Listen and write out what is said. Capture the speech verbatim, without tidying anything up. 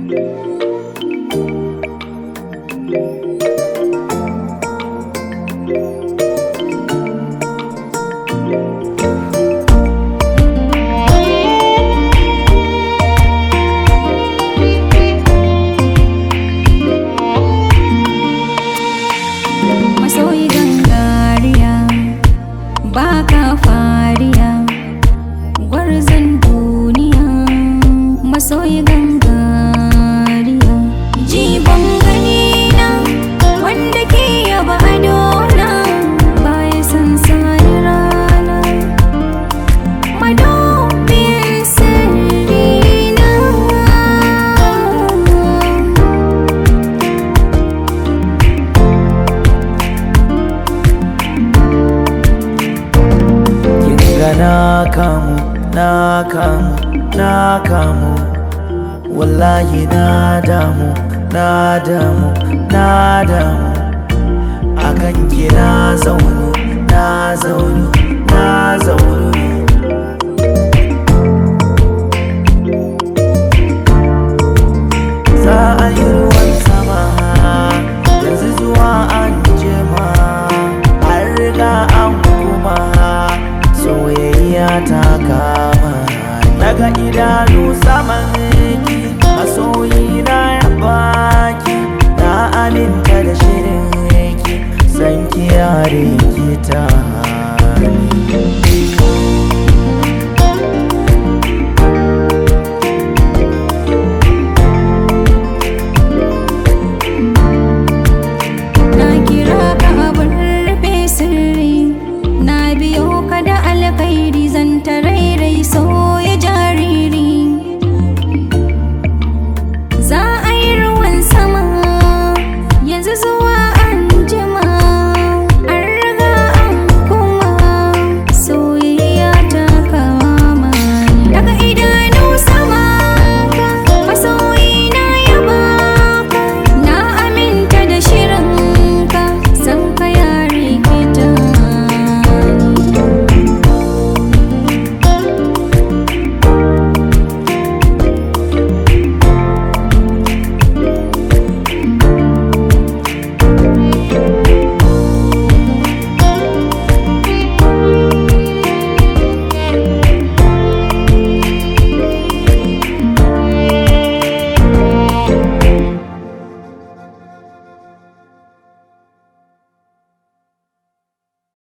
Masoyi gangariya baka fariya gwarzon duniya. Masoyi gangariya jibon gani na wanda ke yaba adona baya san sani rana madubin sirrina. Na kamu, na kamu, na kamu, wallahi na damu, na damu, na damu. Akan ki na zaunu, na zaunu, na zaunu. Za a yi ruwan sama yanzu zuwa an jima, an riga an kuma soyayya ta kama. Daga idanu saman ki masoyi na ya baki, na aminta da shirin ki san ki yare ki ta.